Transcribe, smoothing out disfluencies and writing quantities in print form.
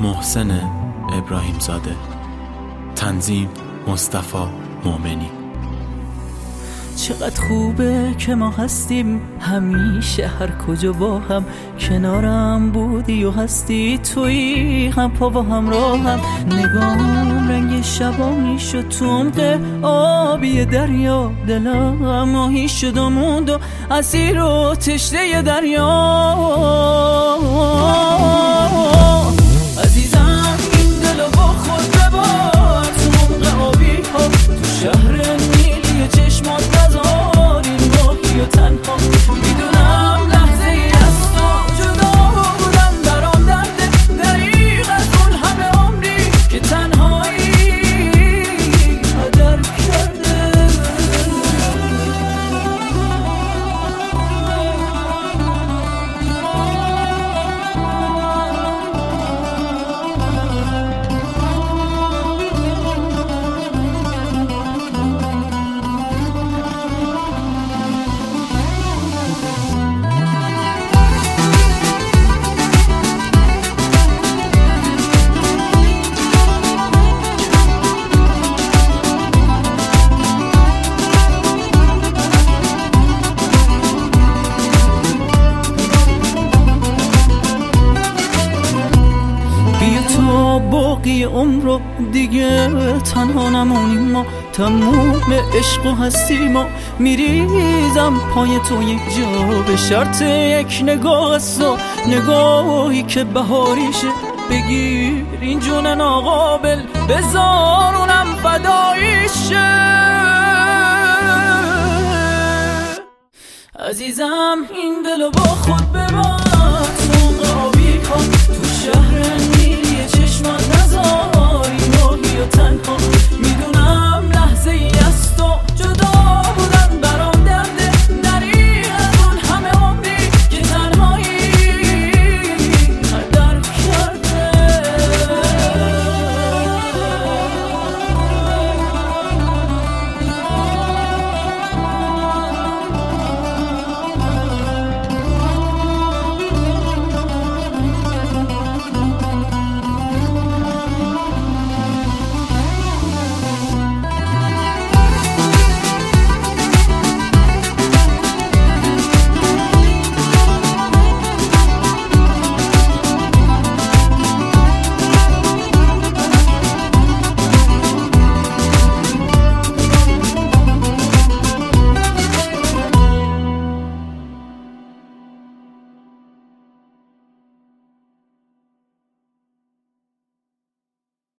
محسن ابراهیم زاده. تنظیم مصطفی مومنی. چقدر خوبه که ما هستیم همیشه، هر کجا با هم کنارم بودی و هستی تویی، هم پا و هم راهم. نگام رنگ شبانی شد تو عمق آبی دریا، دلم ماهی شد و موند و اسیر و تشنه دریا. عزیزم این دلو با خود ببار تو عمق آبی ها، تو شهر نیلی چشمات نذار این ماهی و تنها. میدونم لحظه ای از تو جدا بودم برام درده، دریغ از اون همه عمری که تنهایی قدر کرده. باقی عمر رو دیگه تنها نمونیم ما، تموم عشق و هستی ما. میریزم پای تو یک جا به شرط یک نگاه است و نگاهی که بهاریشه. بگیر این جون ناقابل بذار اونم فداییشه. عزیزم این دلو با خود ببر